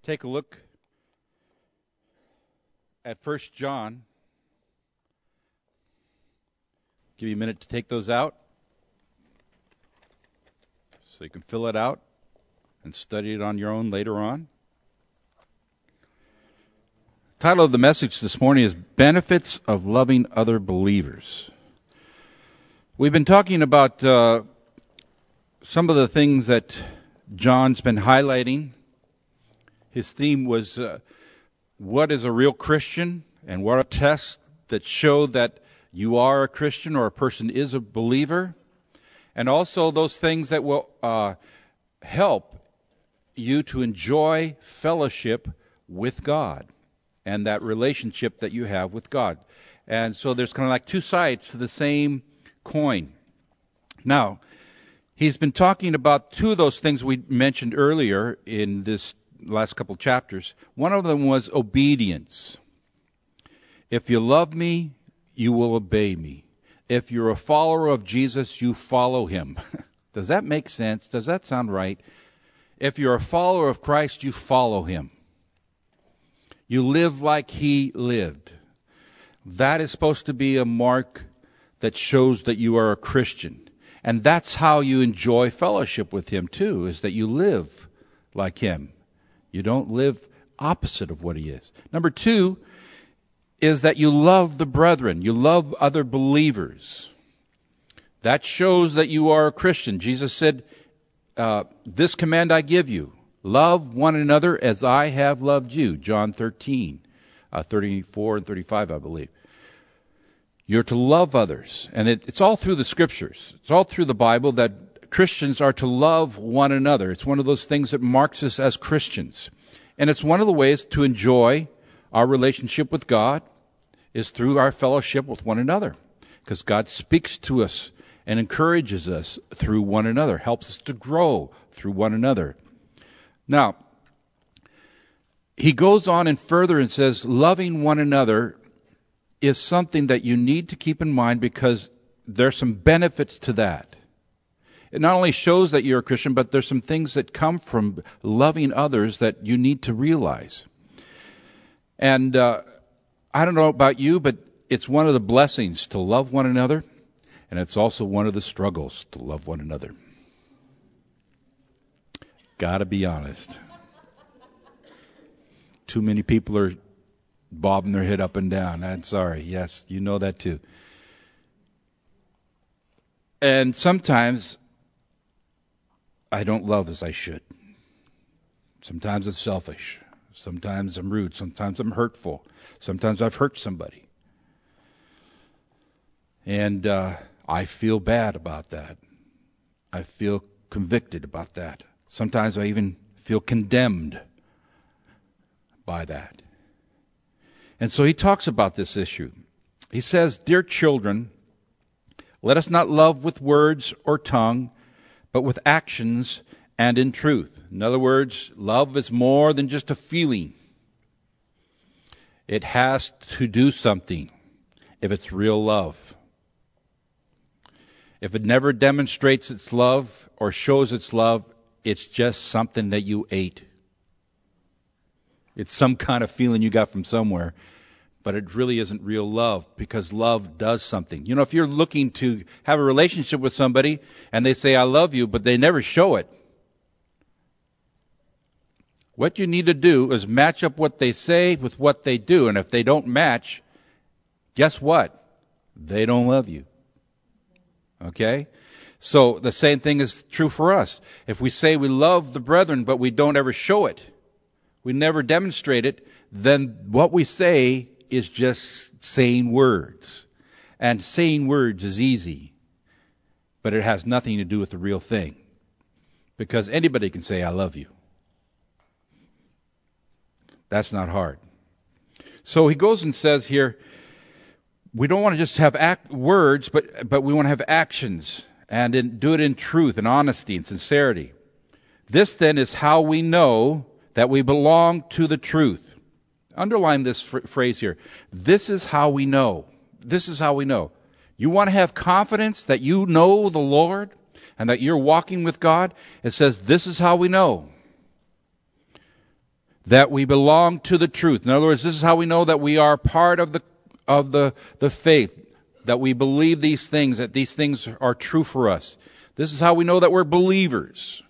take a look at 1 John. Give you a minute to take those out so you can fill it out and study it on your own later on. The title of the message this morning is Benefits of Loving Other Believers. We've been talking about some of the things that John's been highlighting. His theme was what is a real Christian, and what are tests that show that you are a Christian or a person is a believer, and also those things that will help you to enjoy fellowship with God and that relationship that you have with God. And so there's kind of like two sides to the same coin. Now, he's been talking about two of those things we mentioned earlier in this last couple chapters. One of them was obedience. If you love me, you will obey me. If you're a follower of Jesus, you follow him. Does that make sense? Does that sound right? If you're a follower of Christ, you follow him. You live like he lived. That is supposed to be a mark that shows that you are a Christian. And that's how you enjoy fellowship with him too, is that you live like him. You don't live opposite of what he is. Number two is that you love the brethren. You love other believers. That shows that you are a Christian. Jesus said, this command I give you, love one another as I have loved you. John 13, 34 and 35, I believe. You're to love others. And it's all through the scriptures. It's all through the Bible that Christians are to love one another. It's one of those things that marks us as Christians. And it's one of the ways to enjoy our relationship with God is through our fellowship with one another. Because God speaks to us and encourages us through one another, helps us to grow through one another. Now, he goes on and further and says, loving one another is something that you need to keep in mind because there's some benefits to that. It not only shows that you're a Christian, but there's some things that come from loving others that you need to realize. And I don't know about you, but it's one of the blessings to love one another, and it's also one of the struggles to love one another. Gotta be honest. Too many people are bobbing their head up and down. I'm sorry. Yes, you know that too. And sometimes I don't love as I should. Sometimes it's selfish. Sometimes I'm rude. Sometimes I'm hurtful. Sometimes I've hurt somebody. And I feel bad about that. I feel convicted about that. Sometimes I even feel condemned by that. And so he talks about this issue. He says, dear children, let us not love with words or tongue, but with actions and in truth. In other words, love is more than just a feeling. It has to do something if it's real love. If it never demonstrates its love or shows its love, it's just something that you ate. It's some kind of feeling you got from somewhere, but it really isn't real love because love does something. You know, if you're looking to have a relationship with somebody and they say, I love you, but they never show it, what you need to do is match up what they say with what they do. And if they don't match, guess what? They don't love you. Okay? So the same thing is true for us. If we say we love the brethren, but we don't ever show it, we never demonstrate it, then what we say is just saying words. And saying words is easy, but it has nothing to do with the real thing. Because anybody can say, I love you. That's not hard. So he goes and says here, we don't want to just have words, but we want to have actions and do it in truth and honesty and sincerity. This then is how we know that we belong to the truth. Underline this phrase here. This is how we know. This is how we know. You want to have confidence that you know the Lord and that you're walking with God? It says, this is how we know. that we belong to the truth. In other words, this is how we know that we are part of the faith, that we believe these things, that these things are true for us. This is how we know that we're believers,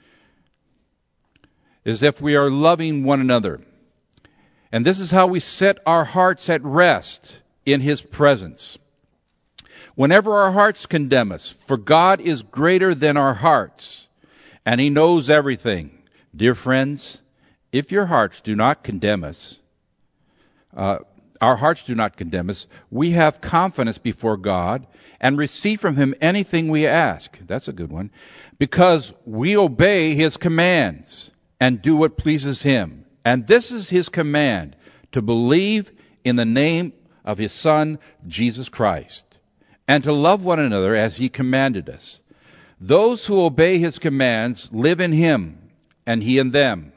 is if we are loving one another. And this is how we set our hearts at rest in His presence. Whenever our hearts condemn us, for God is greater than our hearts, and He knows everything. Dear friends, if your hearts do not condemn us, our hearts do not condemn us, we have confidence before God and receive from Him anything we ask. That's a good one. Because we obey His commands and do what pleases Him. And this is His command, to believe in the name of His Son, Jesus Christ, and to love one another as He commanded us. Those who obey His commands live in Him, and He in them.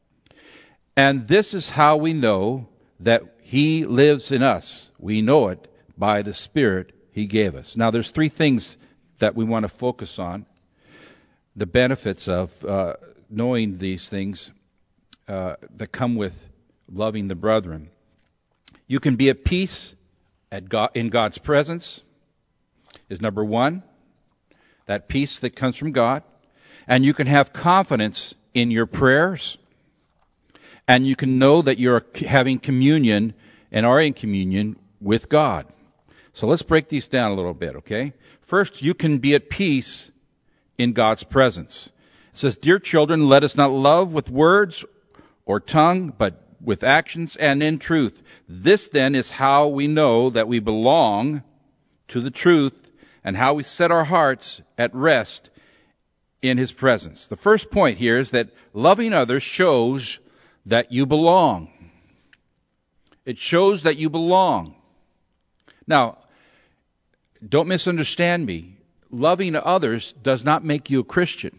And this is how we know that He lives in us. We know it by the Spirit He gave us. Now, there's three things that we want to focus on. The benefits of knowing these things that come with loving the brethren. You can be at peace in God's presence is number one. That peace that comes from God. And you can have confidence in your prayers. And you can know that you're having communion and are in communion with God. So let's break these down a little bit, okay? First, you can be at peace in God's presence. It says, "Dear children, let us not love with words or tongue, but with actions and in truth. This then is how we know that we belong to the truth and how we set our hearts at rest in His presence." The first point here is that loving others shows that you belong. It shows that you belong. Now, don't misunderstand me. Loving others does not make you a Christian.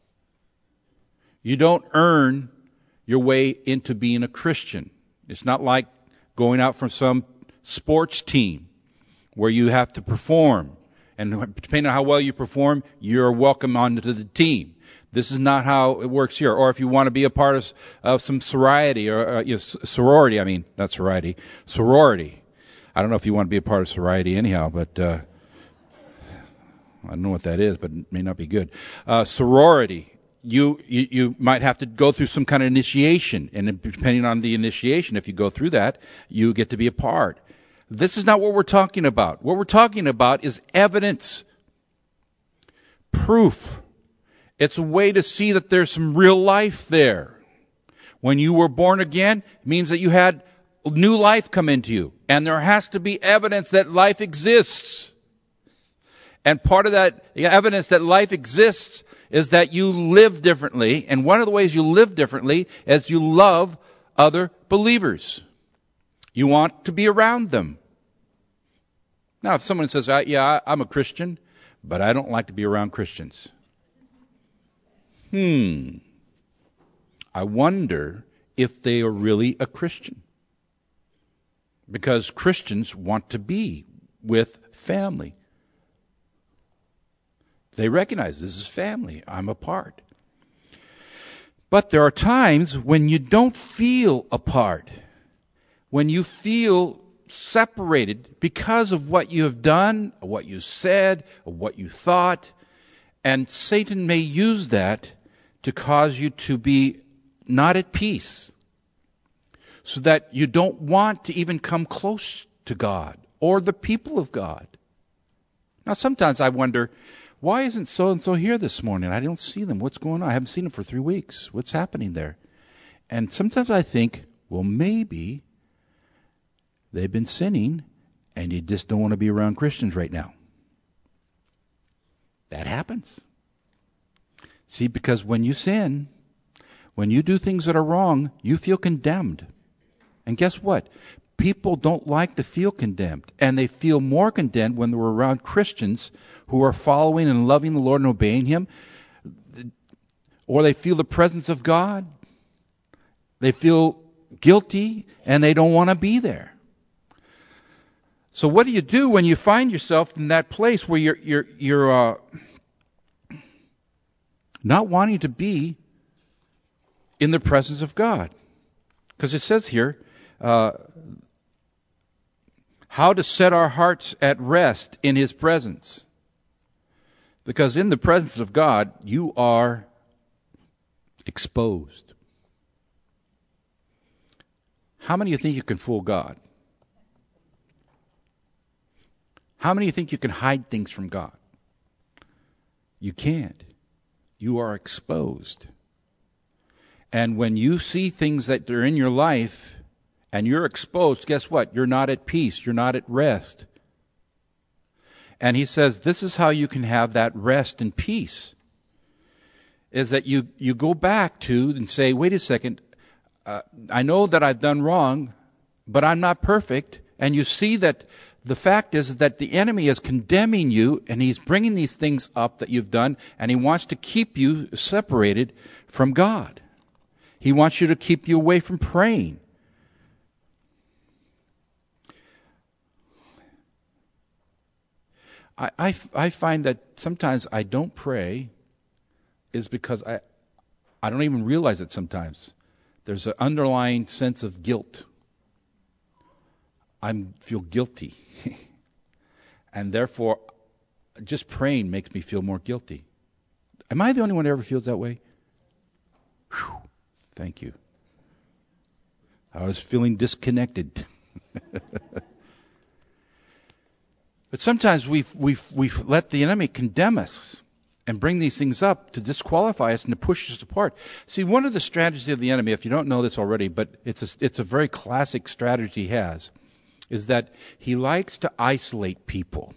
You don't earn your way into being a Christian. It's not like going out from some sports team where you have to perform. And depending on how well you perform, you're welcome onto the team. This is not how it works here. Or if you want to be a part of some sorority or sorority, not sorority, sorority. I don't know if you want to be a part of sorority anyhow, but I don't know what that is, but it may not be good. Sorority. You might have to go through some kind of initiation, and depending on the initiation, if you go through that, you get to be a part. This is not what we're talking about. What we're talking about is evidence, proof. It's a way to see that there's some real life there. When you were born again, it means that you had new life come into you, and there has to be evidence that life exists. And part of that evidence that life exists is that you live differently. And one of the ways you live differently is you love other believers. You want to be around them. Now, if someone says, I'm a Christian, but I don't like to be around Christians. I wonder if they are really a Christian. Because Christians want to be with family. They recognize this is family. I'm a part. But there are times when you don't feel a part. When you feel separated because of what you have done, or what you said, or what you thought. And Satan may use that to cause you to be not at peace, so that you don't want to even come close to God or the people of God. Now, sometimes I wonder, why isn't so-and-so here this morning? I don't see them. What's going on? I haven't seen them for 3 weeks. What's happening there? And sometimes I think, well, maybe they've been sinning and you just don't want to be around Christians right now. That happens. See, because when you sin, when you do things that are wrong, you feel condemned. And guess what? People don't like to feel condemned. And they feel more condemned when they're around Christians who are following and loving the Lord and obeying Him. Or they feel the presence of God. They feel guilty and they don't want to be there. So what do you do when you find yourself in that place where you're not wanting to be in the presence of God? Because it says here, how to set our hearts at rest in His presence. Because in the presence of God, you are exposed. How many of you think you can fool God? How many of you think you can hide things from God? You can't. You are exposed. And when you see things that are in your life and you're exposed, guess what? You're not at peace. You're not at rest. And He says this is how you can have that rest and peace, is that you go back to and say, wait a second, I know that I've done wrong, but I'm not perfect. And you see that the fact is that the enemy is condemning you, and he's bringing these things up that you've done, and he wants to keep you separated from God. He wants you to keep you away from praying. I find that sometimes I don't pray is because I don't even realize it sometimes. There's an underlying sense of guilt. I feel guilty. And therefore, just praying makes me feel more guilty. Am I the only one who ever feels that way? Whew, thank you. I was feeling disconnected. But sometimes we've let the enemy condemn us and bring these things up to disqualify us and to push us apart. See, one of the strategies of the enemy, if you don't know this already, but it's a very classic strategy he has, is that he likes to isolate people.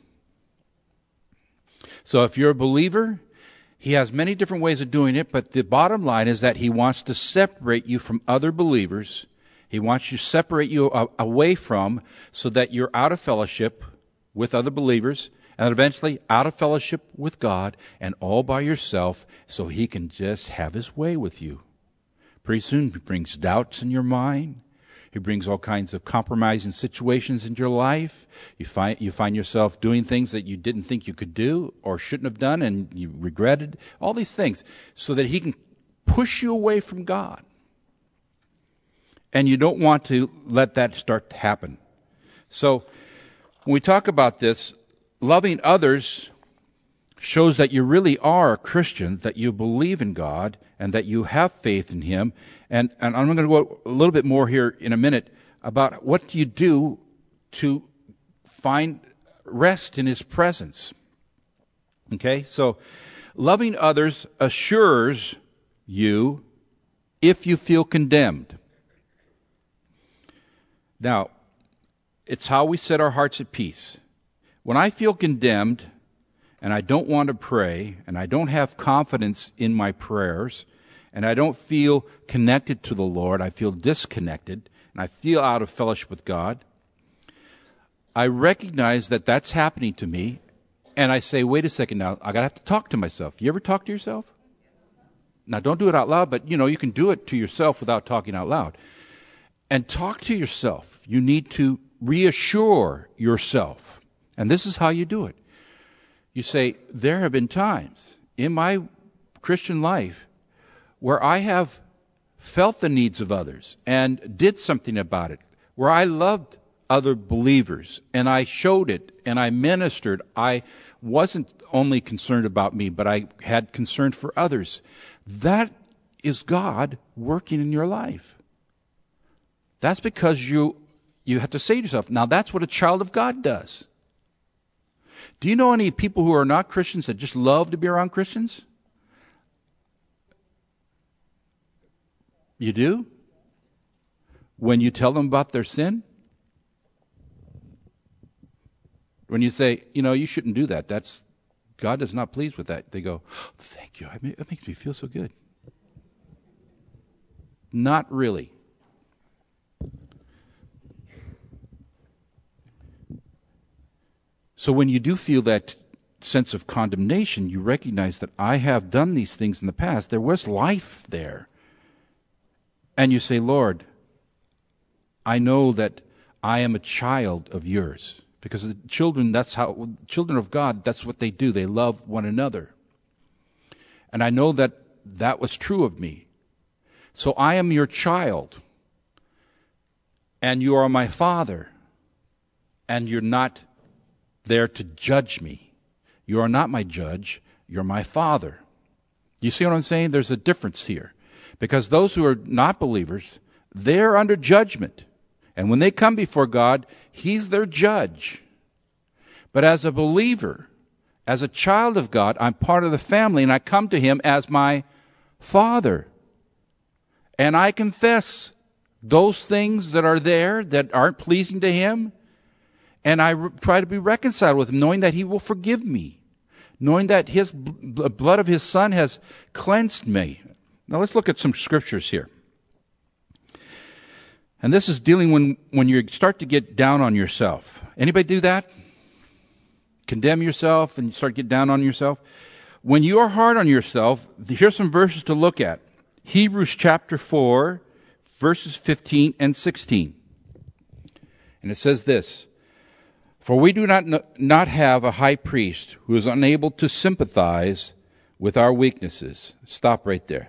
So if you're a believer, he has many different ways of doing it, but the bottom line is that he wants to separate you from other believers. He wants to separate you away from, so that you're out of fellowship with other believers, and eventually out of fellowship with God, and all by yourself, so he can just have his way with you. Pretty soon he brings doubts in your mind. He brings all kinds of compromising situations into your life. You find yourself doing things that you didn't think you could do or shouldn't have done, and you regretted. All these things, so that he can push you away from God. And you don't want to let that start to happen. So when we talk about this, loving others shows that you really are a Christian, that you believe in God, and that you have faith in Him. And I'm going to go a little bit more here in a minute about what do you do to find rest in His presence. Okay, so loving others assures you if you feel condemned. Now, it's how we set our hearts at peace. When I feel condemned and I don't want to pray and I don't have confidence in my prayers and I don't feel connected to the Lord, I feel disconnected and I feel out of fellowship with God, I recognize that that's happening to me, and I say, wait a second now, I have to talk to myself. You ever talk to yourself? Now, don't do it out loud, but you can do it to yourself without talking out loud. And talk to yourself. You need to reassure yourself. And this is how you do it. You say, there have been times in my Christian life where I have felt the needs of others and did something about it, where I loved other believers and I showed it and I ministered. I wasn't only concerned about me, but I had concern for others. That is God working in your life. That's because you have to say to yourself, now that's what a child of God does. Do you know any people who are not Christians that just love to be around Christians? You do? When you tell them about their sin? When you say, you shouldn't do that. God is not pleased with that. They go, thank you. It makes me feel so good. Not really. So when you do feel that sense of condemnation, you recognize that I have done these things in the past. There was life there. And you say, Lord, I know that I am a child of yours. Because the children of God, that's what they do. They love one another. And I know that was true of me. So I am your child. and you are my Father, and you're not there to judge me. You are not my judge, you're my Father. You see what I'm saying? There's a difference here. Because those who are not believers, they're under judgment. And when they come before God, He's their judge. But as a believer, as a child of God, I'm part of the family, and I come to Him as my Father. And I confess those things that are there that aren't pleasing to Him, and I try to be reconciled with Him, knowing that He will forgive me, knowing that the blood of His Son has cleansed me. Now let's look at some scriptures here. And this is dealing when you start to get down on yourself. Anybody do that? Condemn yourself and start to get down on yourself? When you are hard on yourself, here's some verses to look at. Hebrews chapter 4, verses 15 and 16. And it says this, "For we do not have a high priest who is unable to sympathize with our weaknesses." Stop right there.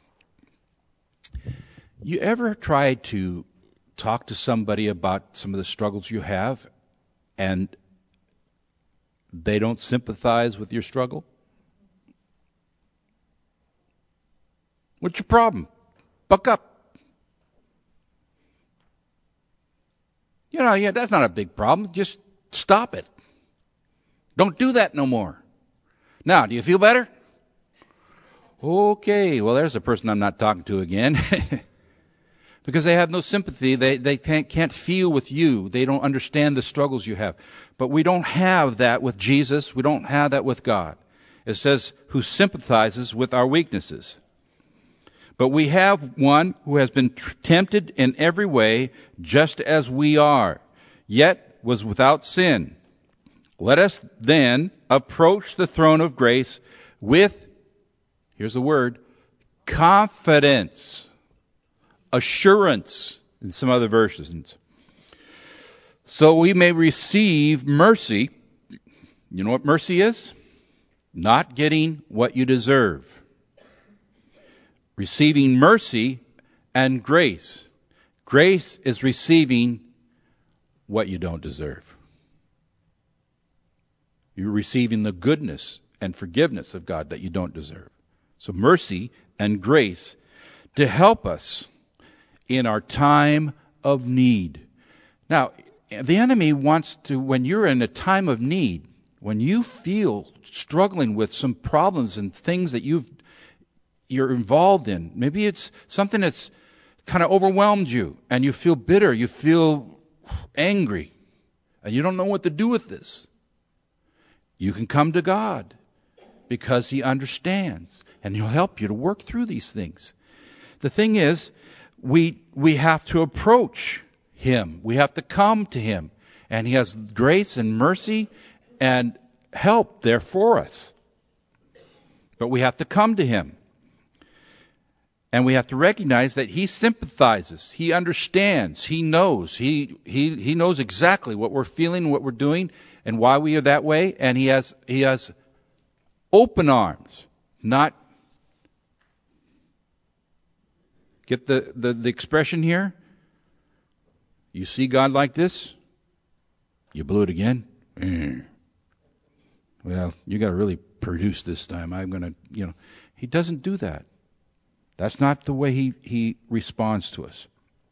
You ever tried to talk to somebody about some of the struggles you have, and they don't sympathize with your struggle? What's your problem? Buck up. Yeah, that's not a big problem. Just stop it. Don't do that no more. Now, do you feel better? Okay, well, there's a person I'm not talking to again. Because they have no sympathy. They can't feel with you. They don't understand the struggles you have. But we don't have that with Jesus. We don't have that with God. It says, who sympathizes with our weaknesses. But we have one who has been tempted in every way, just as we are, yet was without sin. Let us then approach the throne of grace with, here's the word, confidence. Assurance in some other versions. So we may receive mercy. You know what mercy is? Not getting what you deserve. Receiving mercy and grace. Grace is receiving what you don't deserve. You're receiving the goodness and forgiveness of God that you don't deserve. So mercy and grace to help us in our time of need. Now, the enemy wants to, when you're in a time of need, when you feel struggling with some problems and things that you're involved in, maybe it's something that's kind of overwhelmed you, and you feel bitter, you feel angry, and you don't know what to do with this. You can come to God because He understands, and He'll help you to work through these things. The thing is, we have to approach Him. We have to come to Him. And He has grace and mercy and help there for us. But we have to come to Him. And we have to recognize that He sympathizes. He understands. He knows. He knows exactly what we're feeling, what we're doing, and why we are that way. And He has open arms, not. Get the expression here? You see God like this? You blew it again? Well, you got to really produce this time. I'm going to, He doesn't do that. That's not the way He responds to us.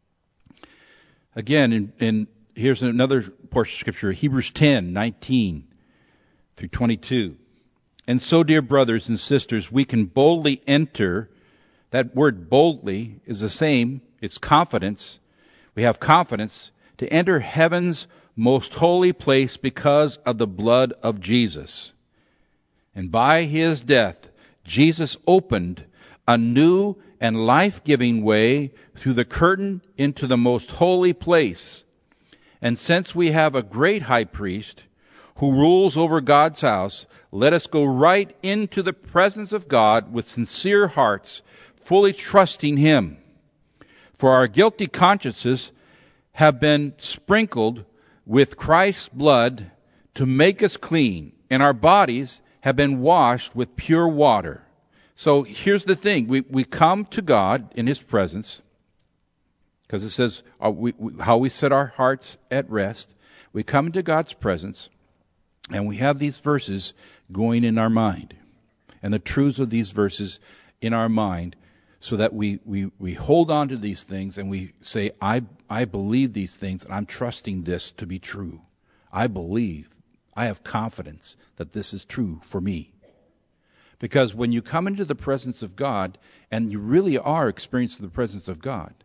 Again, here's another portion of Scripture, Hebrews 10, 19 through 22. And so, dear brothers and sisters, we can boldly enter. That word boldly is the same. It's confidence. We have confidence to enter heaven's most holy place because of the blood of Jesus. And by His death, Jesus opened a new and life-giving way through the curtain into the most holy place. And since we have a great high priest who rules over God's house, let us go right into the presence of God with sincere hearts, fully trusting Him. For our guilty consciences have been sprinkled with Christ's blood to make us clean, and our bodies have been washed with pure water. So here's the thing. We come to God in His presence, because it says how we set our hearts at rest. We come into God's presence, and we have these verses going in our mind, and the truths of these verses in our mind, so that we hold on to these things and we say, I believe these things, and I'm trusting this to be true. I believe, I have confidence that this is true for me. Because when you come into the presence of God, and you really are experiencing the presence of God,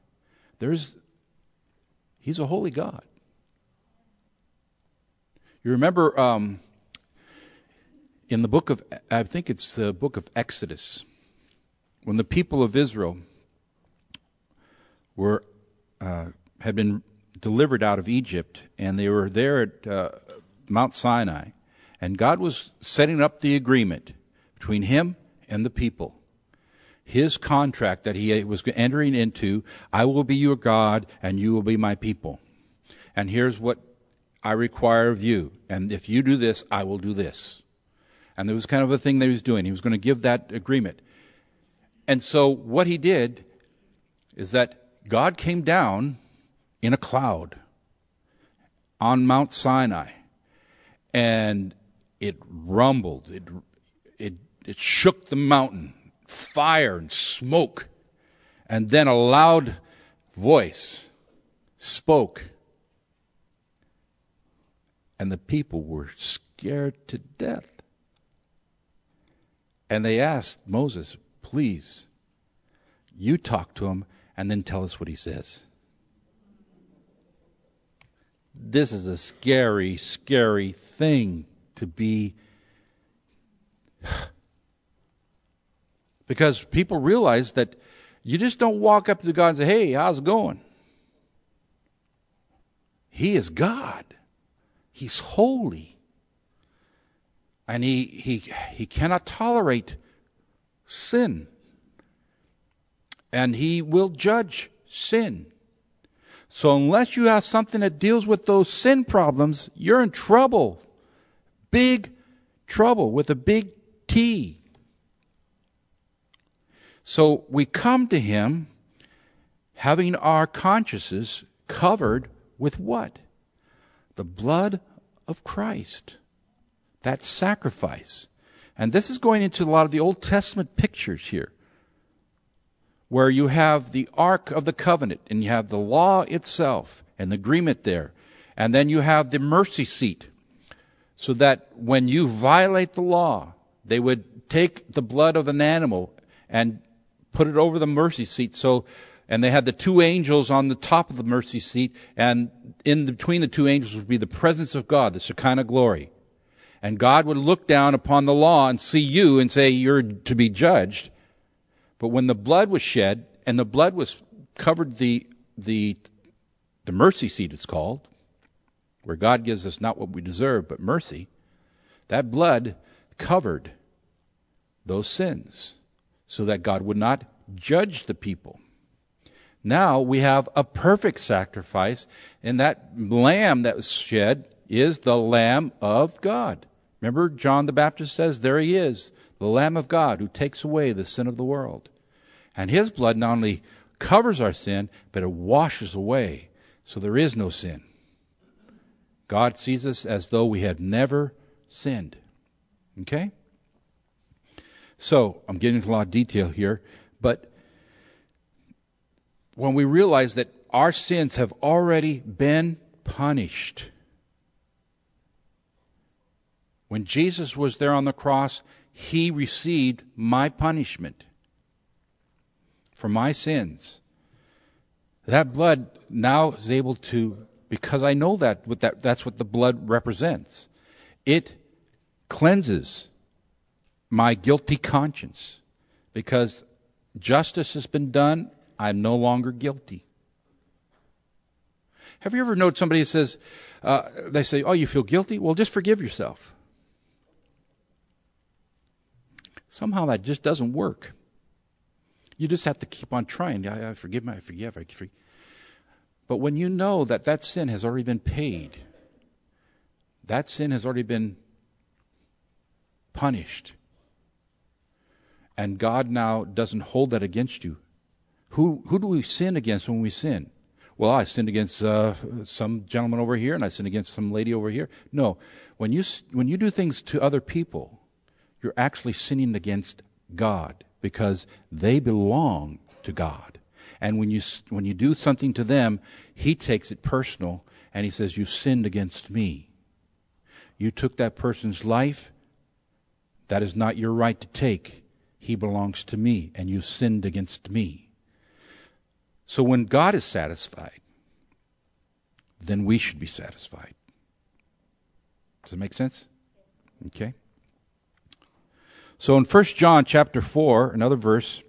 He's a holy God. You remember in the book of, I think it's the book of Exodus, when the people of Israel had been delivered out of Egypt, and they were there at Mount Sinai, and God was setting up the agreement between Him and the people. His contract that He was entering into: I will be your God, and you will be my people. And here's what I require of you. And if you do this, I will do this. And there was kind of a thing that He was doing. He was going to give that agreement. And so what He did is that God came down in a cloud on Mount Sinai, and it rumbled. It shook the mountain, fire and smoke, and then a loud voice spoke. And the people were scared to death. And they asked Moses, please, you talk to him and then tell us what he says. This is a scary, scary thing to be. Because people realize that you just don't walk up to God and say, hey, how's it going? He is God. He's holy. And he cannot tolerate sin. And He will judge sin. So unless you have something that deals with those sin problems, you're in trouble. Big trouble with a big T. So we come to Him having our consciences covered with what? The blood of Christ. That sacrifice. And this is going into a lot of the Old Testament pictures here, where you have the Ark of the Covenant, and you have the law itself, and the agreement there. And then you have the mercy seat, so that when you violate the law, they would take the blood of an animal and put it over the mercy seat. And they had the two angels on the top of the mercy seat, and in between the two angels would be the presence of God, the Shekinah glory. And God would look down upon the law and see you and say, you're to be judged. But when the blood was shed, and the blood was covered the mercy seat, it's called, where God gives us not what we deserve, but mercy, that blood covered those sins so that God would not judge the people. Now we have a perfect sacrifice, and that lamb that was shed is the Lamb of God. Remember, John the Baptist says, there He is, the Lamb of God who takes away the sin of the world. And His blood not only covers our sin, but it washes away, so there is no sin. God sees us as though we had never sinned. Okay? So, I'm getting into a lot of detail here, but when we realize that our sins have already been punished. When Jesus was there on the cross, He received my punishment for my sins. That blood now is able to, because I know that's what the blood represents. It cleanses my guilty conscience, because justice has been done. I'm no longer guilty. Have you ever noticed somebody says, they say, oh, you feel guilty? Well, just forgive yourself. Somehow that just doesn't work. You just have to keep on trying. I forgive. But when you know that sin has already been paid, that sin has already been punished, and God now doesn't hold that against you. Who do we sin against when we sin? well, I sinned against some gentleman over here and I sinned against some lady over here. No, when you do things to other people, you're actually sinning against God because they belong to God. And when you do something to them, He takes it personal and He says, you sinned against me. You took that person's life. That is not your right to take. He belongs to me, and you sinned against me. So when God is satisfied, then we should be satisfied. Does it make sense? Okay. So in 1 John chapter 4, another verse,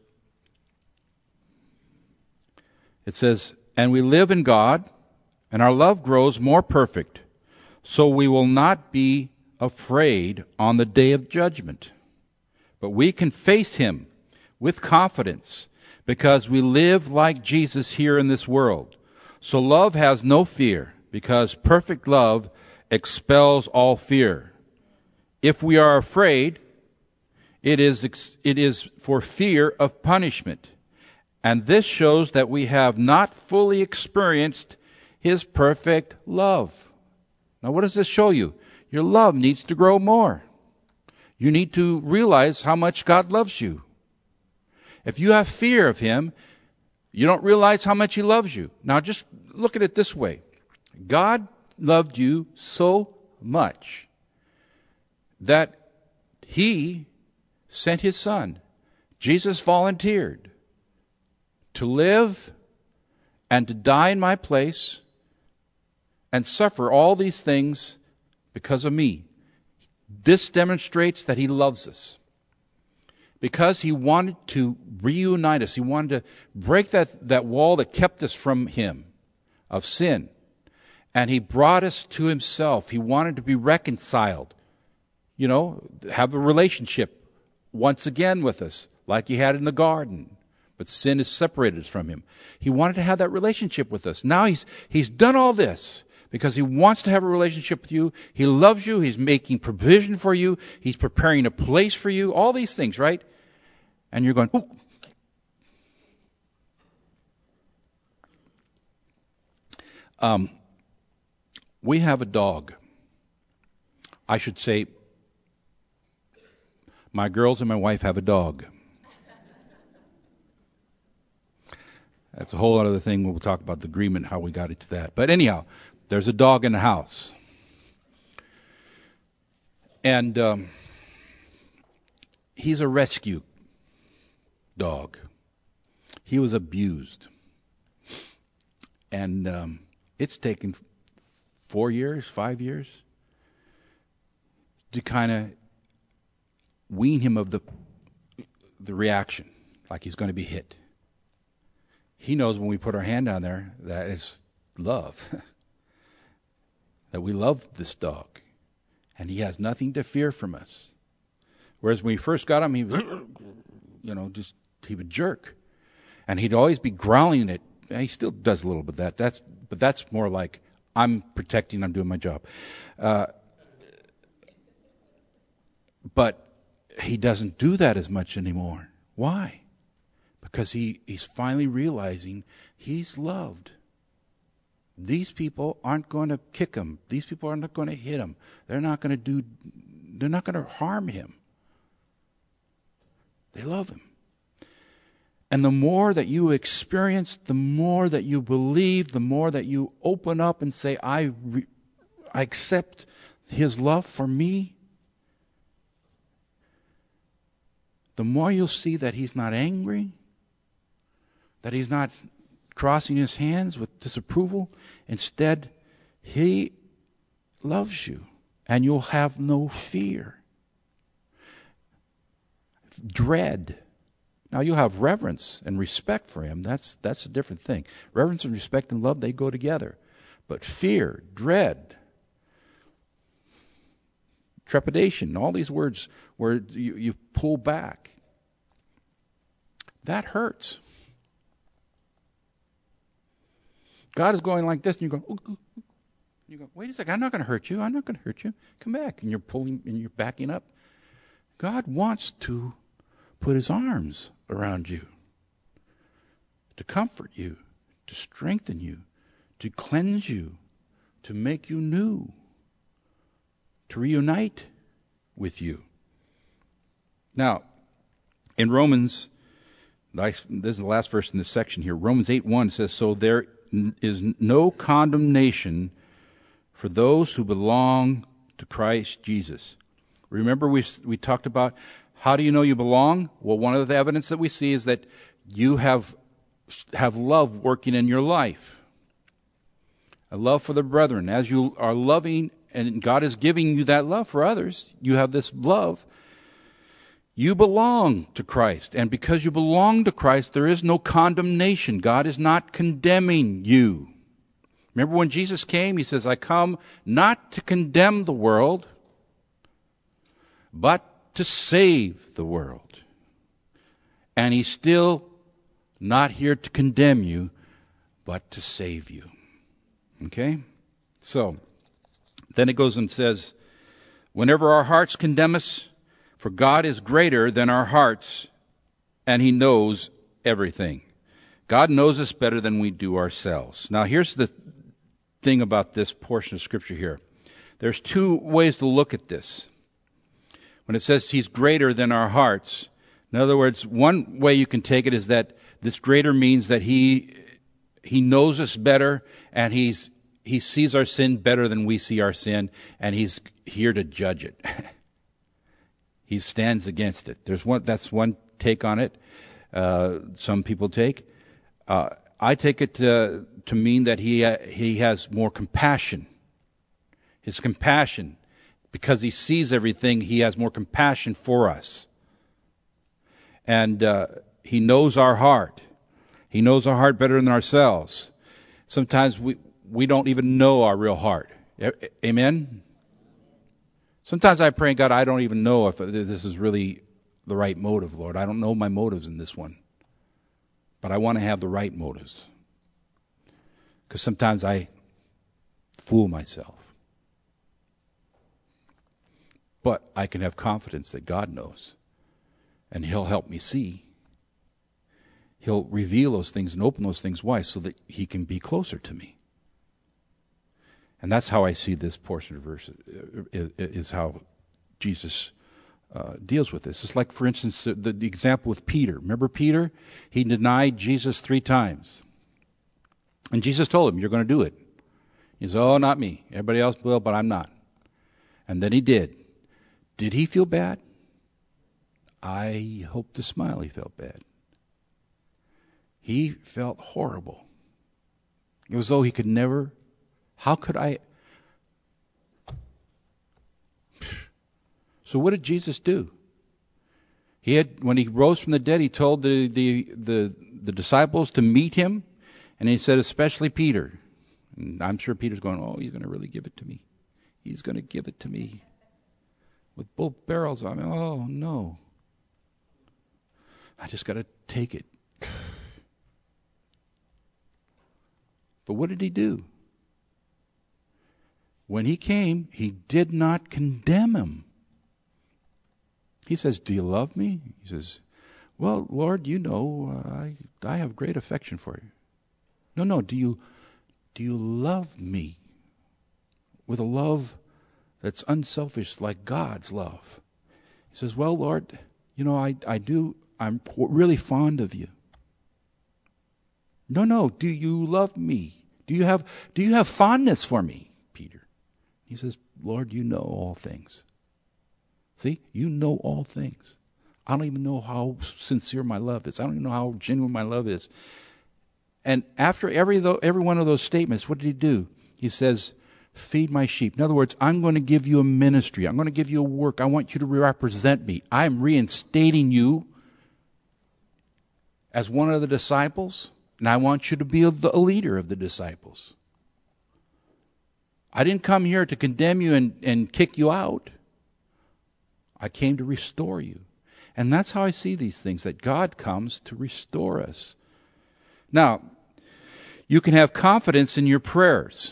it says, and we live in God, and our love grows more perfect, so we will not be afraid on the day of judgment. But we can face Him with confidence because we live like Jesus here in this world. So love has no fear because perfect love expels all fear. If we are afraid, it is for fear of punishment. And this shows that we have not fully experienced His perfect love. Now, what does this show you? Your love needs to grow more. You need to realize how much God loves you. If you have fear of Him, you don't realize how much He loves you. Now, just look at it this way. God loved you so much that He sent His Son. Jesus volunteered to live and to die in my place and suffer all these things because of me. This demonstrates that He loves us. Because He wanted to reunite us. He wanted to break that wall that kept us from Him of sin. And He brought us to Himself. He wanted to be reconciled. Have a relationship once again with us, like He had in the garden. But sin has separated us from Him. He wanted to have that relationship with us. Now He's done all this because He wants to have a relationship with you. He loves you. He's making provision for you. He's preparing a place for you. All these things, right? And you're going, ooh. We have a dog. I should say, my girls and my wife have a dog. That's a whole other thing. We'll talk about the agreement, how we got into that. But anyhow, there's a dog in the house. And he's a rescue dog. He was abused. And it's taken 4 years, 5 years to kind of wean him of the reaction, like he's going to be hit. He knows when we put our hand on there that it's love, that we love this dog, and he has nothing to fear from us. Whereas when we first got him, he would jerk, and he'd always be growling at. And he still does a little bit of that. But that's more like I'm protecting. I'm doing my job. But he doesn't do that as much anymore. Why? Because he's finally realizing he's loved. These people aren't going to kick him. These people aren't going to hit him. They're not going to harm him. They love him. And the more that you experience, the more that you believe, the more that you open up and say, I accept His love for me, the more you'll see that He's not angry, that He's not crossing His hands with disapproval. Instead, He loves you, and you'll have no fear. Dread. Now, you'll have reverence and respect for Him. That's a different thing. Reverence and respect and love, they go together. But fear, dread, trepidation, all these words where you pull back, that hurts. God is going like this, and you go, ooh, ooh. You go, wait a second, I'm not going to hurt you. I'm not going to hurt you. Come back. And you're pulling, and you're backing up. God wants to put His arms around you, to comfort you, to strengthen you, to cleanse you, to make you new, to reunite with you. Now, in Romans, this is the last verse in this section here, Romans 8:1 says, "So there is no condemnation for those who belong to Christ Jesus." Remember we talked about how do you know you belong? Well, one of the evidence that we see is that you have love working in your life. A love for the brethren. As you are loving and God is giving you that love for others, you have this love. You belong to Christ. And because you belong to Christ, there is no condemnation. God is not condemning you. Remember when Jesus came, he says, "I come not to condemn the world, but to save the world." And he's still not here to condemn you, but to save you. Okay? So, then it goes and says, "Whenever our hearts condemn us, for God is greater than our hearts, and he knows everything." God knows us better than we do ourselves. Now, here's the thing about this portion of Scripture here. There's two ways to look at this. When it says he's greater than our hearts, in other words, one way you can take it is that this greater means that he knows us better, and he sees our sin better than we see our sin, and he's here to judge it. He stands against it. That's one take on it. Some people take. I take it to mean that he has more compassion. His compassion, because he sees everything, he has more compassion for us. And he knows our heart. He knows our heart better than ourselves. Sometimes we don't even know our real heart. Amen? Sometimes I pray, God, I don't even know if this is really the right motive, Lord. I don't know my motives in this one. But I want to have the right motives. Because sometimes I fool myself. But I can have confidence that God knows. And he'll help me see. He'll reveal those things and open those things. Why? So that he can be closer to me. And that's how I see this portion of verse, is how Jesus deals with this. It's like, for instance, the example with Peter. Remember Peter? He denied Jesus 3 times. And Jesus told him, "You're going to do it." He said, "Oh, not me. Everybody else will, but I'm not." And then he did. Did he feel bad? I hope to smile he felt bad. He felt horrible. It was as though he could never... How could I... So what did Jesus do? When he rose from the dead, he told the disciples to meet him, and he said, especially Peter. And I'm sure Peter's going, "Oh, he's going to really give it to me. He's going to give it to me with both barrels on me. Oh, no. I just got to take it." But what did he do? When he came, he did not condemn him. He says, "Do you love me?" He says, "Well, Lord, you know, I have great affection for you." No, do you love me with a love that's unselfish like God's love? He says, "Well, Lord, you know, I do. I'm really fond of you." No, do you love me? Do you have fondness for me, Peter? He says, "Lord, you know all things." See, you know all things. I don't even know how sincere my love is. I don't even know how genuine my love is. And after every one of those statements, what did he do? He says, "Feed my sheep." In other words, I'm going to give you a ministry. I'm going to give you a work. I want you to represent me. I'm reinstating you as one of the disciples, and I want you to be a leader of the disciples. I didn't come here to condemn you and kick you out. I came to restore you. And that's how I see these things, that God comes to restore us. Now, you can have confidence in your prayers.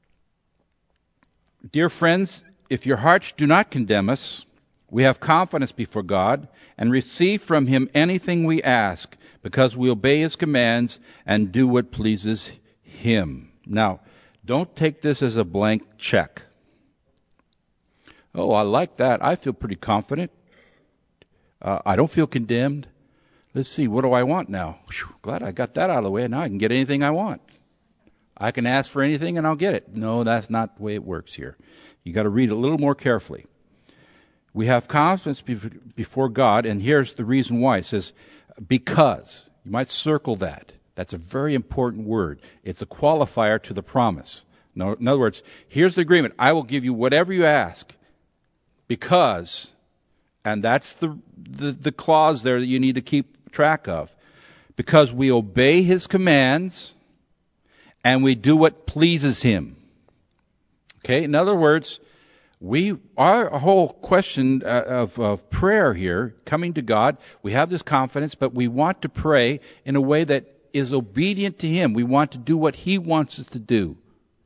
Dear friends, if your hearts do not condemn us, we have confidence before God and receive from him anything we ask, because we obey his commands and do what pleases him. Now, don't take this as a blank check. Oh, I like that. I feel pretty confident. I don't feel condemned. Let's see, what do I want now? Whew, glad I got that out of the way. Now I can get anything I want. I can ask for anything and I'll get it. No, that's not the way it works here. You got to read it a little more carefully. We have confidence before God, and here's the reason why. It says, because. You might circle that. That's a very important word. It's a qualifier to the promise. No, in other words, here's the agreement. I will give you whatever you ask because, and that's the clause there that you need to keep track of, because we obey His commands and we do what pleases Him. Okay, in other words, our whole question of prayer here, coming to God, we have this confidence, but we want to pray in a way that is obedient to Him. We want to do what He wants us to do.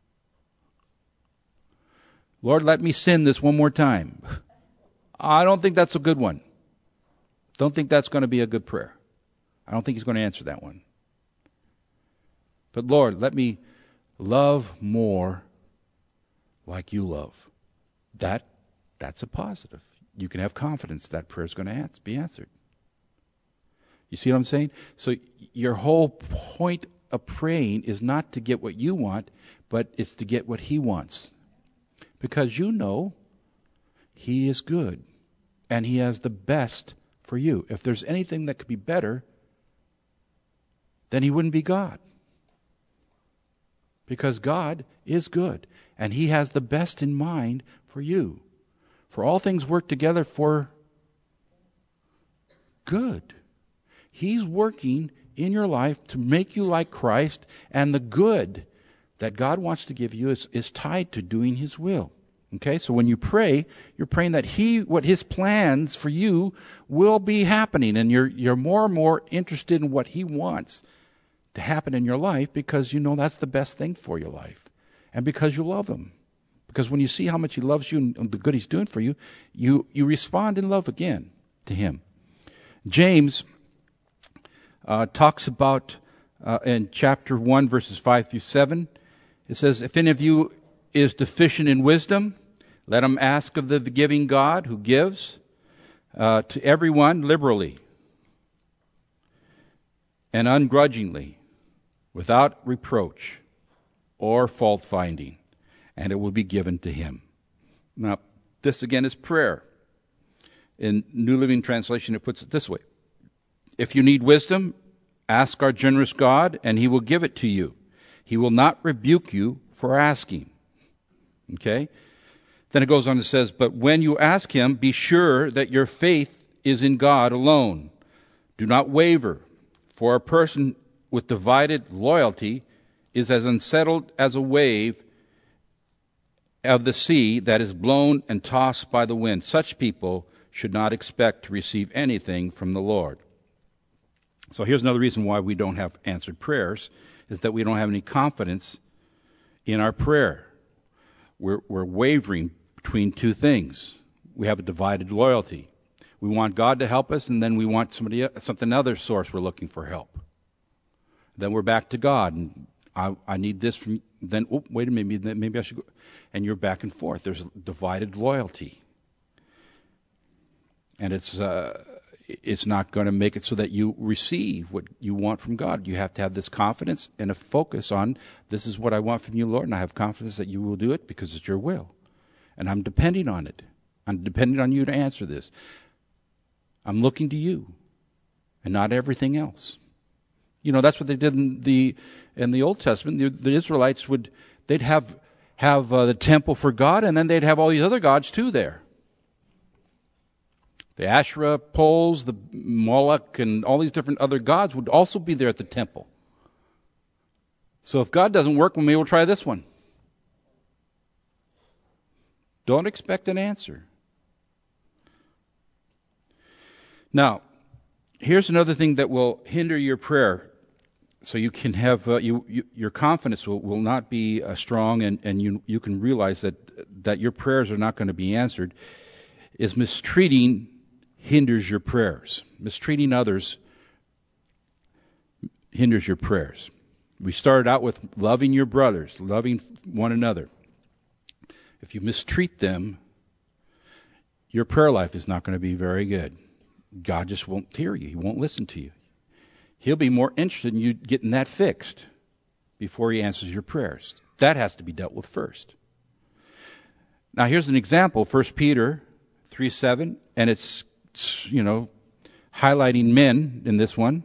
Lord, let me sin this one more time. I don't think that's a good one. Don't think that's going to be a good prayer. I don't think He's going to answer that one. But Lord, let me love more like You love. That's a positive. You can have confidence that prayer is going to be answered. You see what I'm saying? So your whole point of praying is not to get what you want, but it's to get what He wants. Because you know He is good and He has the best for you. If there's anything that could be better, then He wouldn't be God. Because God is good and He has the best in mind for you. For all things work together for good. He's working in your life to make you like Christ, and the good that God wants to give you is tied to doing His will. Okay, so when you pray, you're praying that what His plans for you will be happening, and you're more and more interested in what He wants to happen in your life because you know that's the best thing for your life, and because you love Him. Because when you see how much He loves you and the good He's doing for you, you respond in love again to Him. James talks about in chapter 1, verses 5 through 7, it says, if any of you is deficient in wisdom, let him ask of the giving God who gives to everyone liberally and ungrudgingly, without reproach or fault finding, and it will be given to him. Now, this again is prayer. In New Living Translation, it puts it this way. If you need wisdom, ask our generous God, and He will give it to you. He will not rebuke you for asking. Okay? Then it goes on and says, but when you ask Him, be sure that your faith is in God alone. Do not waver, for a person with divided loyalty is as unsettled as a wave of the sea that is blown and tossed by the wind. Such people should not expect to receive anything from the Lord. So here's another reason why we don't have answered prayers, is that we don't have any confidence in our prayer. We're wavering between two things. We have a divided loyalty. We want God to help us, and then we want something other source we're looking for help. Then we're back to God, and I need this from. Then wait a minute, maybe I should go. And you're back and forth. There's a divided loyalty, and it's not going to make it so that you receive what you want from God. You have to have this confidence and a focus on, this is what I want from you, Lord, and I have confidence that you will do it because it's your will. And I'm depending on it. I'm depending on you to answer this. I'm looking to you and not everything else. You know, that's what they did in the Old Testament. The Israelites they'd have the temple for God, and then they'd have all these other gods too there. The Asherah poles, the Moloch, and all these different other gods would also be there at the temple. So if God doesn't work, well, maybe we'll try this one. Don't expect an answer. Now, here's another thing that will hinder your prayer. So you can have your confidence will not be strong, and you can realize that your prayers are not going to be answered, is mistreating hinders your prayers. Mistreating others hinders your prayers. We started out with loving your brothers, loving one another. If you mistreat them, your prayer life is not going to be very good. God just won't hear you. He won't listen to you. He'll be more interested in you getting that fixed before he answers your prayers. That has to be dealt with first. Now here's an example, 1 Peter 3:7, and it's highlighting men in this one.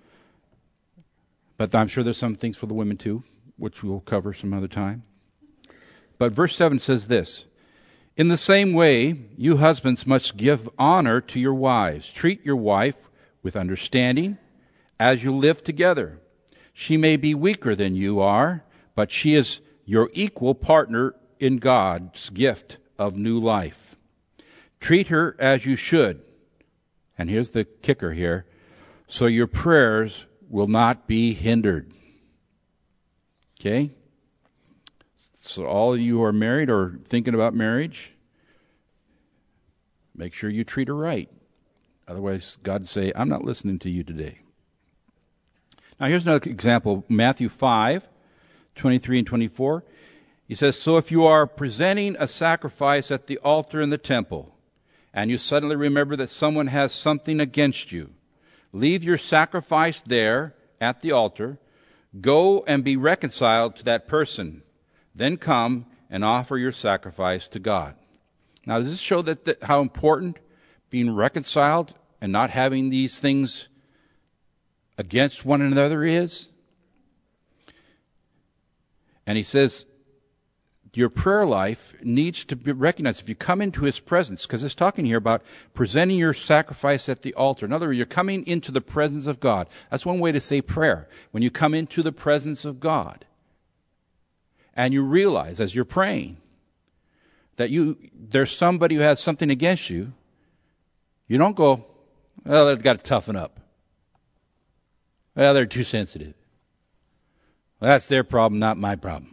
But I'm sure there's some things for the women too, which we'll cover some other time. But verse 7 says this, "In the same way, you husbands must give honor to your wives. Treat your wife with understanding as you live together. She may be weaker than you are, but she is your equal partner in God's gift of new life. Treat her as you should." And here's the kicker here, "so your prayers will not be hindered." Okay? So all of you who are married or thinking about marriage, make sure you treat her right. Otherwise, God will say, "I'm not listening to you today." Now here's another example, Matthew 5:23 and 24. He says, "So if you are presenting a sacrifice at the altar in the temple, and you suddenly remember that someone has something against you, leave your sacrifice there at the altar, go and be reconciled to that person, then come and offer your sacrifice to God." Now, does this show that how important being reconciled and not having these things against one another is? And he says, your prayer life needs to be recognized. If you come into his presence, because it's talking here about presenting your sacrifice at the altar. In other words, you're coming into the presence of God. That's one way to say prayer. When you come into the presence of God, and you realize as you're praying that there's somebody who has something against you, you don't go, "Well, they've got to toughen up. Well, they're too sensitive. Well, that's their problem, not my problem."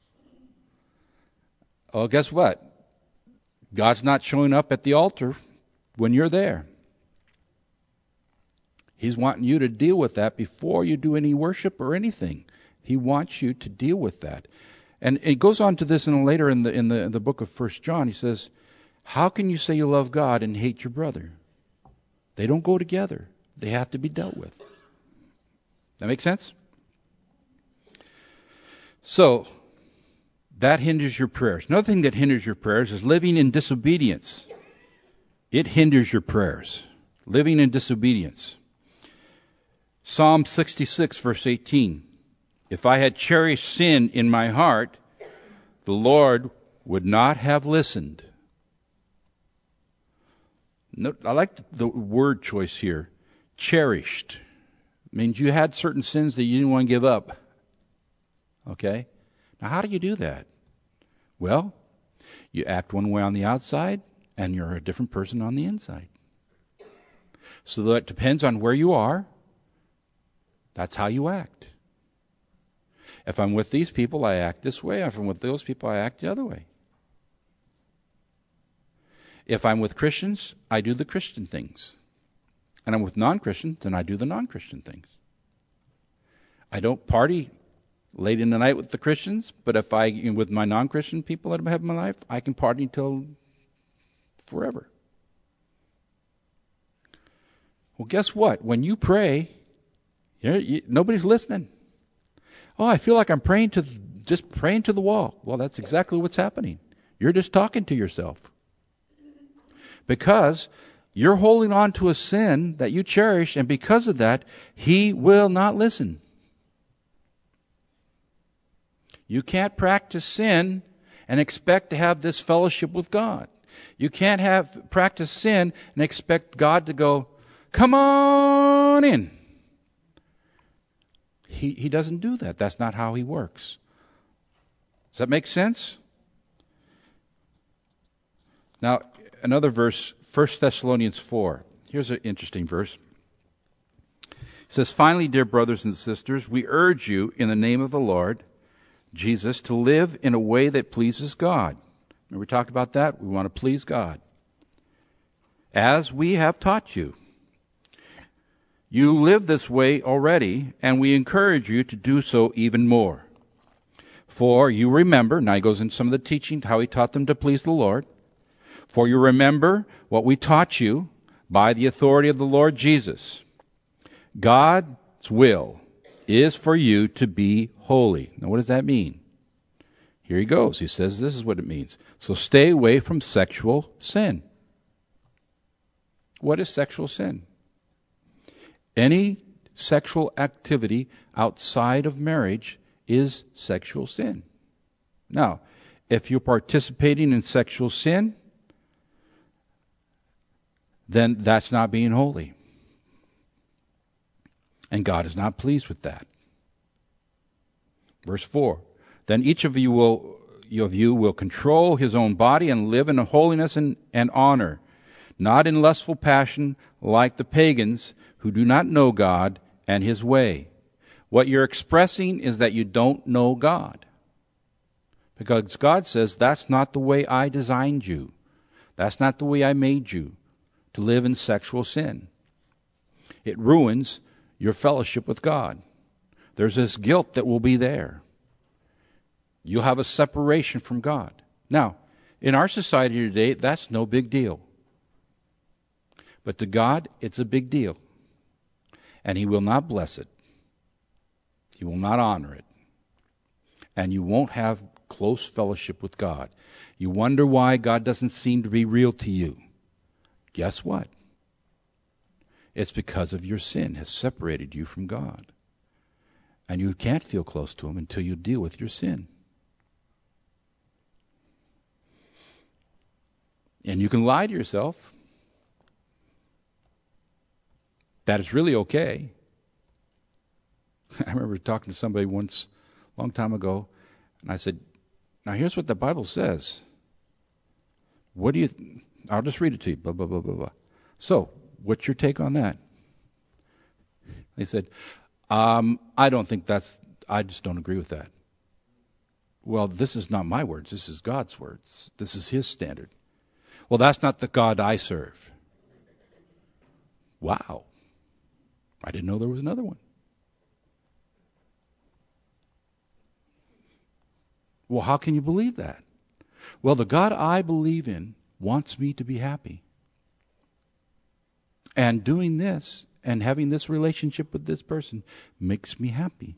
Well, guess what? God's not showing up at the altar when you're there. He's wanting you to deal with that before you do any worship or anything. He wants you to deal with that. And it goes on to this later in the book of 1 John. He says, "How can you say you love God and hate your brother?" They don't go together. They have to be dealt with. That make sense? So, that hinders your prayers. Another thing that hinders your prayers is living in disobedience. It hinders your prayers. Living in disobedience. Psalm 66, verse 18. "If I had cherished sin in my heart, the Lord would not have listened." I like the word choice here. Cherished. It means you had certain sins that you didn't want to give up. Okay? Now, how do you do that? Well, you act one way on the outside, and you're a different person on the inside. So that depends on where you are. That's how you act. If I'm with these people, I act this way. If I'm with those people, I act the other way. If I'm with Christians, I do the Christian things. And I'm with non-Christians, then I do the non-Christian things. I don't party late in the night with the Christians, but with my non-Christian people that I have in my life, I can party until forever. Well, guess what? When you pray, nobody's listening. "Oh, I feel like I'm just praying to the wall." Well, that's exactly what's happening. You're just talking to yourself. Because you're holding on to a sin that you cherish, and because of that, he will not listen. You can't practice sin and expect to have this fellowship with God. You can't practice sin and expect God to go, "Come on in." He doesn't do that. That's not how he works. Does that make sense? Now, another verse, 1 Thessalonians 4. Here's an interesting verse. It says, "Finally, dear brothers and sisters, we urge you in the name of the Lord Jesus to live in a way that pleases God." Remember we talked about that? We want to please God. "As we have taught you, You live this way already, and we encourage you to do so even more. For you remember, now he goes into some of the teaching, how he taught them to please the Lord. For you remember what we taught you by the authority of the Lord Jesus. God's will is for you to be holy. Now what does that mean? Here he goes. He says this is what it means. So stay away from sexual sin. What is sexual sin? Any sexual activity outside of marriage is sexual sin. Now, if you're participating in sexual sin, then that's not being holy. And God is not pleased with that. Verse 4, then each of you will control his own body and live in holiness and honor, not in lustful passion like the pagans who do not know God and his way. What you're expressing is that you don't know God. Because God says, that's not the way I designed you. That's not the way I made you, to live in sexual sin. It ruins your fellowship with God. There's this guilt that will be there. You'll have a separation from God. Now, in our society today, that's no big deal. But to God, it's a big deal. And he will not bless it. He will not honor it. And you won't have close fellowship with God. You wonder why God doesn't seem to be real to you. Guess what? It's because of your sin has separated you from God. And you can't feel close to him until you deal with your sin. And you can lie to yourself that it's really okay. I remember talking to somebody once, a long time ago, and I said, now here's what the Bible says. What do you, I'll just read it to you, blah, blah, blah, blah, blah. So, what's your take on that? They said, I don't think I just don't agree with that. Well, this is not my words. This is God's words. This is his standard. Well, that's not the God I serve. Wow. I didn't know there was another one. Well, how can you believe that? Well, the God I believe in wants me to be happy. And doing this and having this relationship with this person makes me happy.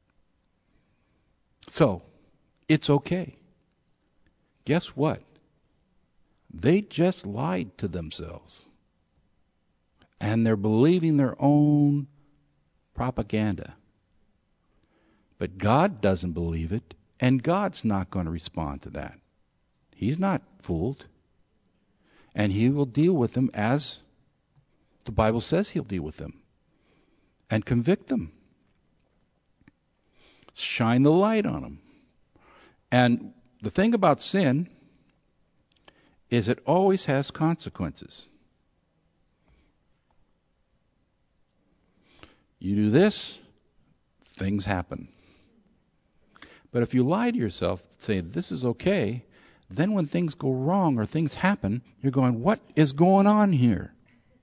So, it's okay. Guess what? They just lied to themselves. And they're believing their own propaganda. But God doesn't believe it, and God's not going to respond to that. He's not fooled. And he will deal with them as the Bible says he'll deal with them. And convict them. Shine the light on them. And the thing about sin is it always has consequences. You do this, things happen. But if you lie to yourself, say this is okay, then when things go wrong or things happen, you're going, what is going on here?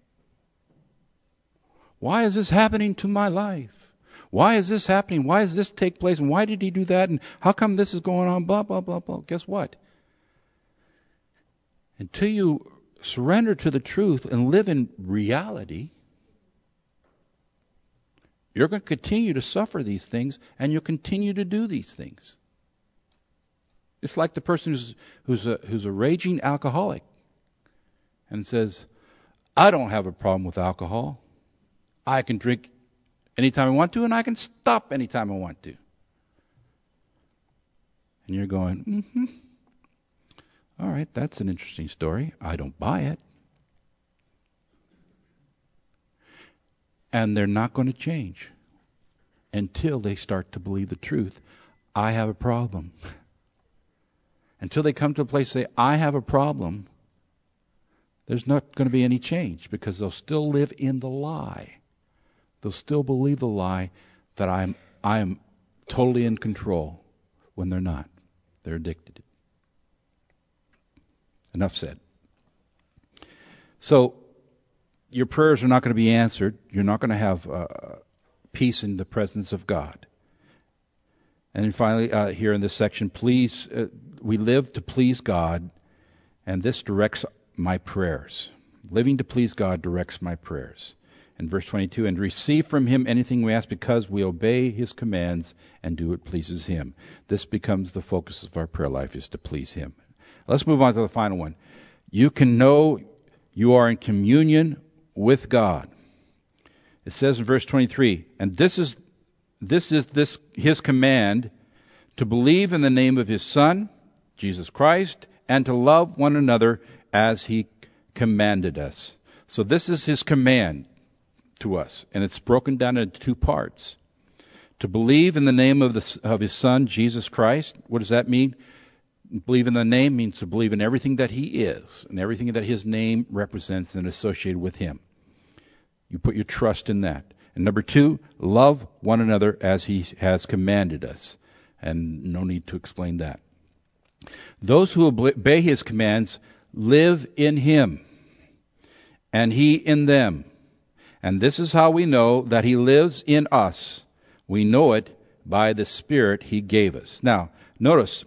Why is this happening to my life? Why is this happening? Why does this take place? And why did he do that? And how come this is going on? Blah, blah, blah, blah. Guess what? Until you surrender to the truth and live in reality, you're going to continue to suffer these things, and you'll continue to do these things. It's like the person who's a raging alcoholic and says, I don't have a problem with alcohol. I can drink anytime I want to, and I can stop anytime I want to. And you're going, all right, that's an interesting story. I don't buy it. And they're not going to change until they start to believe the truth. I have a problem. Until they come to a place and say, I have a problem, there's not going to be any change because they'll still live in the lie. They'll still believe the lie that I am totally in control when they're not. They're addicted. Enough said. So, your prayers are not going to be answered. You're not going to have peace in the presence of God. And then finally, here in this section, we live to please God, and this directs my prayers. Living to please God directs my prayers. In verse 22, and receive from him anything we ask because we obey his commands and do what pleases him. This becomes the focus of our prayer life, is to please him. Let's move on to the final one. You can know you are in communion with God. It says in verse 23, and this is his command, to believe in the name of his Son, Jesus Christ, and to love one another as he commanded us. So this is his command to us, and it's broken down into two parts. To believe in the name of his Son, Jesus Christ. What does that mean? Believe in the name means to believe in everything that he is and everything that his name represents and associated with him. You put your trust in that. And number two, love one another as he has commanded us. And no need to explain that. Those who obey his commands live in him, and he in them. And this is how we know that he lives in us. We know it by the Spirit he gave us. Now, notice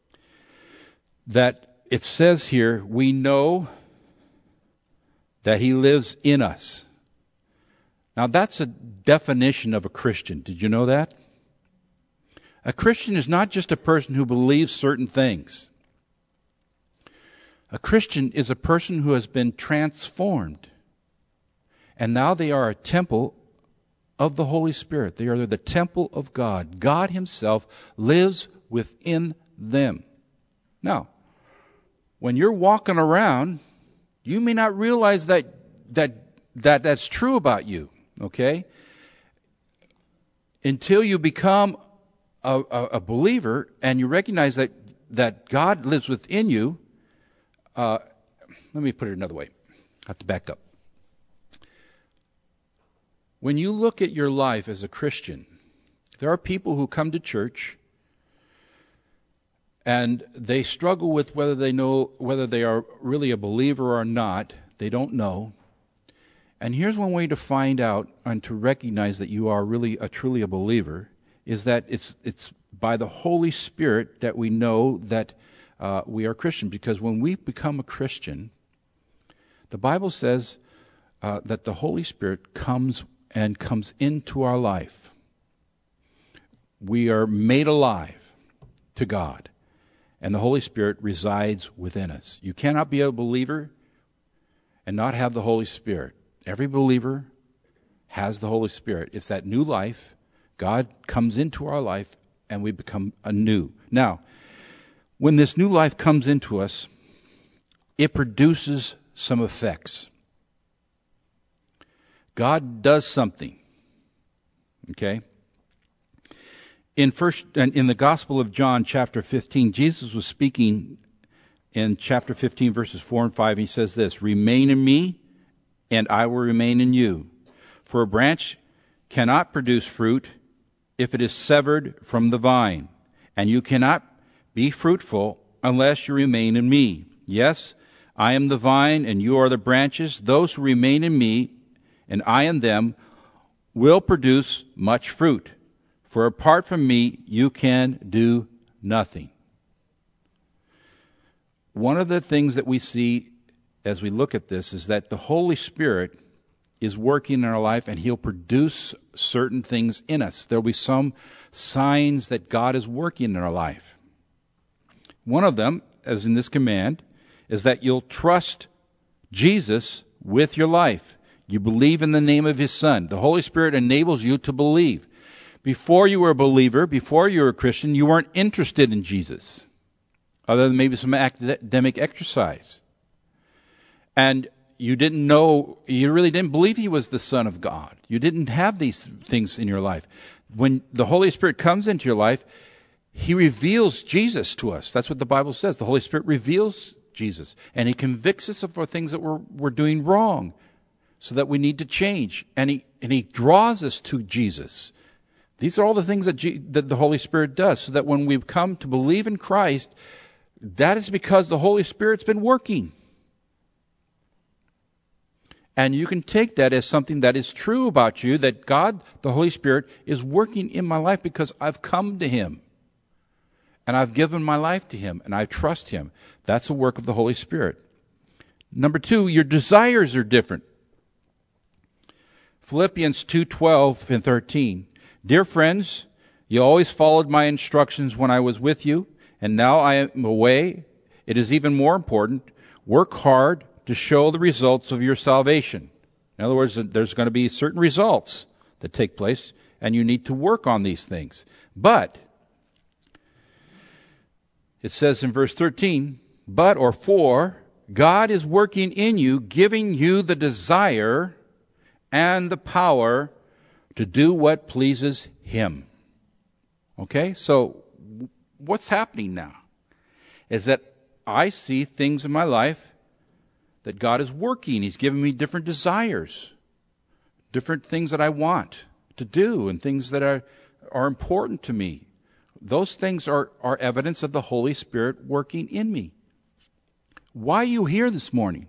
that it says here, we know that he lives in us. Now, that's a definition of a Christian. Did you know that? A Christian is not just a person who believes certain things. A Christian is a person who has been transformed. And now they are a temple of the Holy Spirit. They are the temple of God. God himself lives within them. Now, when you're walking around, you may not realize that's true about you, okay? Until you become a believer and you recognize that God lives within you. Let me put it another way. I have to back up. When you look at your life as a Christian, there are people who come to church and they struggle with whether they are really a believer or not. They don't know. And here's one way to find out and to recognize that you are really truly a believer, is that it's by the Holy Spirit that we know that we are Christian. Because when we become a Christian, the Bible says that the Holy Spirit comes into our life. We are made alive to God, and the Holy Spirit resides within us. You cannot be a believer and not have the Holy Spirit. Every believer has the Holy Spirit. It's that new life. God comes into our life, and we become anew. Now, when this new life comes into us, it produces some effects. God does something. Okay? In the Gospel of John, chapter 15, Jesus was speaking in chapter 15, verses 4 and 5. He says this, "Remain in me, and I will remain in you. For a branch cannot produce fruit if it is severed from the vine, and you cannot be fruitful unless you remain in me. Yes, I am the vine, and you are the branches. Those who remain in me, and I in them, will produce much fruit. For apart from me, you can do nothing." One of the things that we see as we look at this is that the Holy Spirit is working in our life, and he'll produce certain things in us. There'll be some signs that God is working in our life. One of them, as in this command, is that you'll trust Jesus with your life. You believe in the name of his Son. The Holy Spirit enables you to believe. Before you were a believer, before you were a Christian, you weren't interested in Jesus, other than maybe some academic exercise. And you really didn't believe he was the Son of God. You didn't have these things in your life. When the Holy Spirit comes into your life, he reveals Jesus to us. That's what the Bible says. The Holy Spirit reveals Jesus, and he convicts us of the things that we're doing wrong, so that we need to change. And he draws us to Jesus. These are all the things that the Holy Spirit does, so that when we come to believe in Christ, that is because the Holy Spirit's been working. And you can take that as something that is true about you, that God, the Holy Spirit, is working in my life because I've come to Him. And I've given my life to Him, and I trust Him. That's a work of the Holy Spirit. Number 2, your desires are different. Philippians 2:12 and 13. Dear friends, you always followed my instructions when I was with you, and now I am away. It is even more important. Work hard to show the results of your salvation. In other words, there's going to be certain results that take place, and you need to work on these things. But it says in verse 13, but or for God is working in you, giving you the desire and the power to do what pleases Him. Okay, so what's happening now is that I see things in my life that God is working. He's giving me different desires, different things that I want to do, and things that are important to me. Those things are evidence of the Holy Spirit working in me. Why are you here this morning?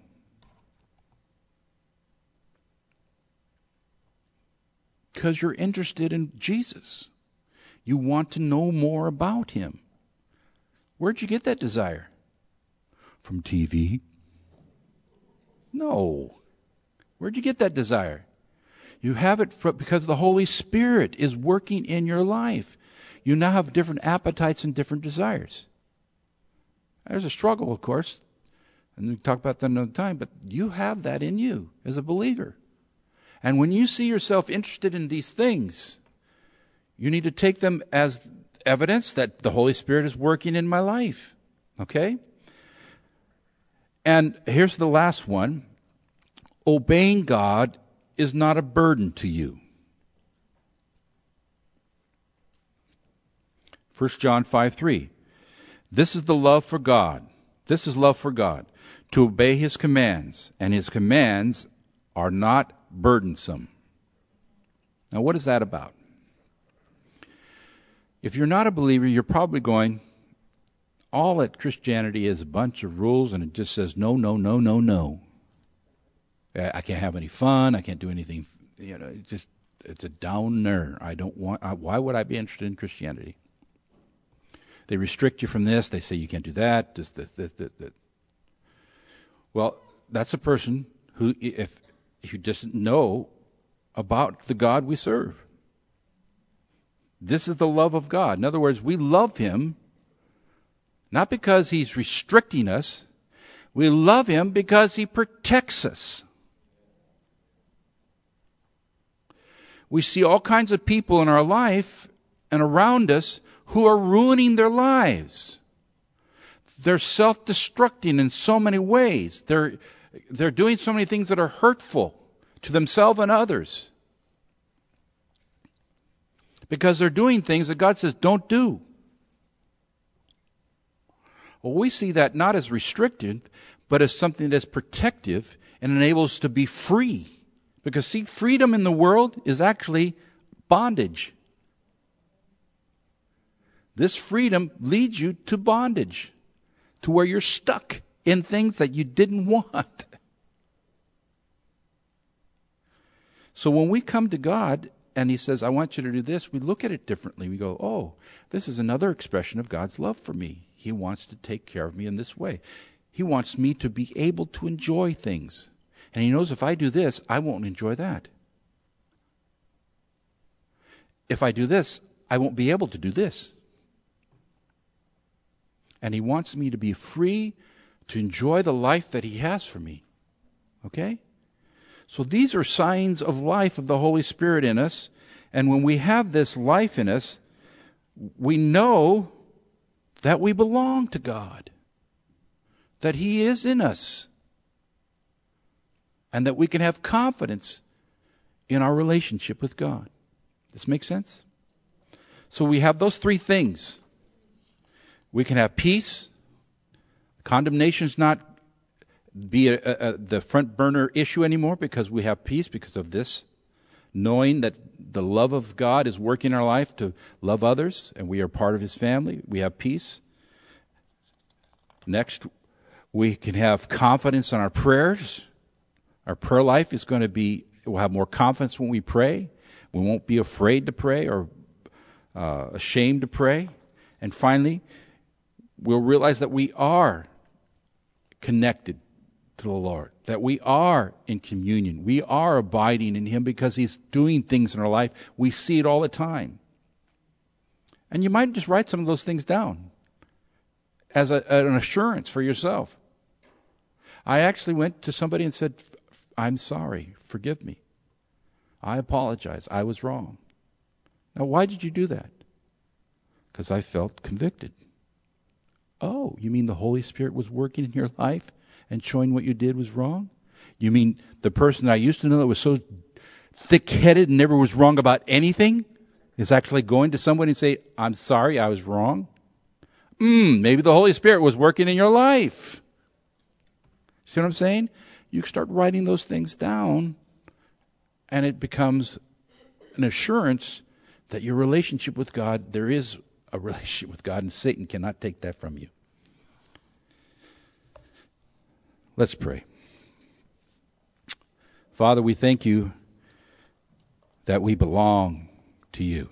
Because you're interested in Jesus. You want to know more about Him. Where'd you get that desire? From TV? No. Where'd you get that desire? You have it because the Holy Spirit is working in your life. You now have different appetites and different desires. There's a struggle, of course, and we can talk about that another time, but you have that in you as a believer. And when you see yourself interested in these things, you need to take them as evidence that the Holy Spirit is working in my life. Okay? And here's the last one. Obeying God is not a burden to you. 1 John 5:3. This is the love for God. This is love for God, to obey His commands, and His commands are not burdensome. Now, what is that about? If you're not a believer, you're probably going, all that Christianity is a bunch of rules, and it just says no, no, no, no, no. I can't have any fun. I can't do anything. It's a downer. Why would I be interested in Christianity? They restrict you from this. They say you can't do that. This. Well, that's a person who, if you doesn't know about the God we serve. This is the love of God. In other words, we love Him not because He's restricting us. We love Him because He protects us. We see all kinds of people in our life and around us who are ruining their lives. They're self-destructing in so many ways. They're doing so many things that are hurtful to themselves and others. Because they're doing things that God says don't do. Well, we see that not as restricted, but as something that's protective and enables us to be free. Because, see, freedom in the world is actually bondage. This freedom leads you to bondage, to where you're stuck in things that you didn't want. So when we come to God and He says, I want you to do this, we look at it differently. We go, oh, this is another expression of God's love for me. He wants to take care of me in this way. He wants me to be able to enjoy things. And He knows if I do this, I won't enjoy that. If I do this, I won't be able to do this. And He wants me to be free to enjoy the life that He has for me. Okay? So these are signs of life of the Holy Spirit in us. And when we have this life in us, we know that we belong to God. That He is in us. And that we can have confidence in our relationship with God. Does this make sense? So we have those three things. We can have peace. Condemnation's not be the front burner issue anymore because we have peace because of this. Knowing that the love of God is working in our life to love others and we are part of His family. We have peace. Next, we can have confidence in our prayers. Our prayer life is going to be, we'll have more confidence when we pray. We won't be afraid to pray or ashamed to pray. And finally, we'll realize that we are connected to the Lord, that we are in communion. We are abiding in Him because He's doing things in our life. We see it all the time. And you might just write some of those things down as an assurance for yourself. I actually went to somebody and said, I'm sorry, forgive me. I apologize, I was wrong. Now, why did you do that? Because I felt convicted. Oh, you mean the Holy Spirit was working in your life and showing what you did was wrong? You mean the person that I used to know that was so thick-headed and never was wrong about anything is actually going to somebody and say, I'm sorry, I was wrong? Maybe the Holy Spirit was working in your life. See what I'm saying? You start writing those things down, and it becomes an assurance that your relationship with God, there is a relationship with God, and Satan cannot take that from you. Let's pray. Father, we thank you that we belong to you,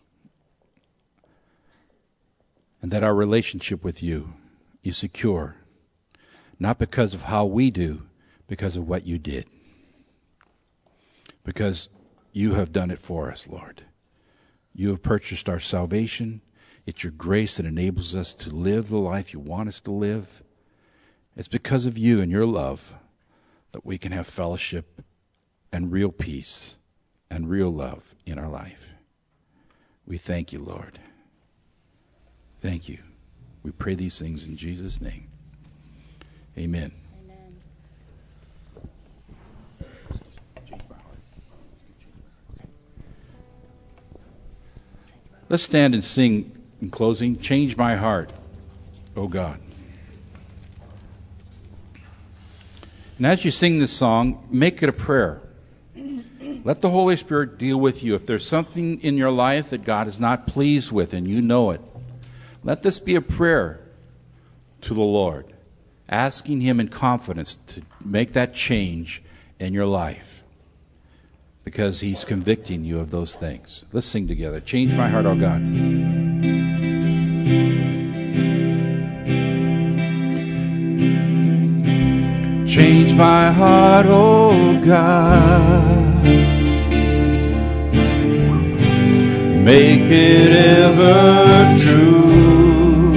and that our relationship with you is secure, not because of how we do, because of what you did. Because you have done it for us, Lord. You have purchased our salvation. It's your grace that enables us to live the life you want us to live. It's because of you and your love that we can have fellowship and real peace and real love in our life. We thank you, Lord. Thank you. We pray these things in Jesus' name. Amen. Let's stand and sing in closing, Change My Heart, O God. And as you sing this song, make it a prayer. Let the Holy Spirit deal with you. If there's something in your life that God is not pleased with and you know it, let this be a prayer to the Lord, asking Him in confidence to make that change in your life, because He's convicting you of those things. Let's sing together. Change my heart, O God. Change my heart, O God. Make it ever true.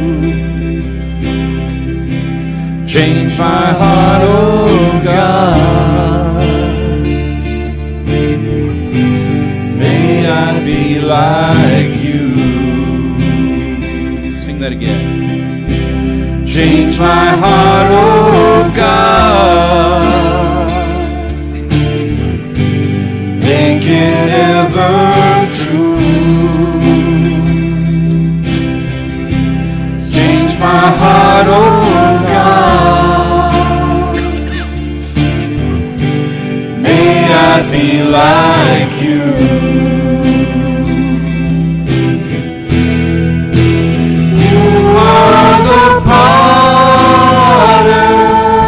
Change my heart, O God. May I be like you. Sing that again. Change my heart, O God. Make it ever true. Change my heart, O God. May I be like you. You are the potter.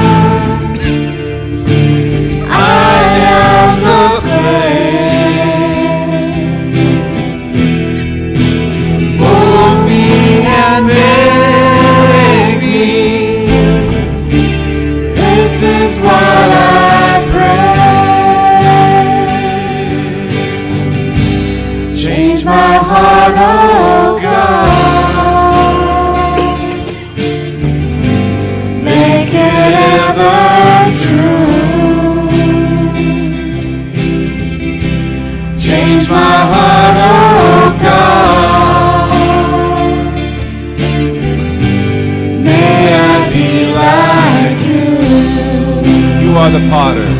I am the clay. Mold me and make me. This is what I pray. Change my heart, oh God. Make it ever true. Change my heart, oh God. May I be like you. You are the potter.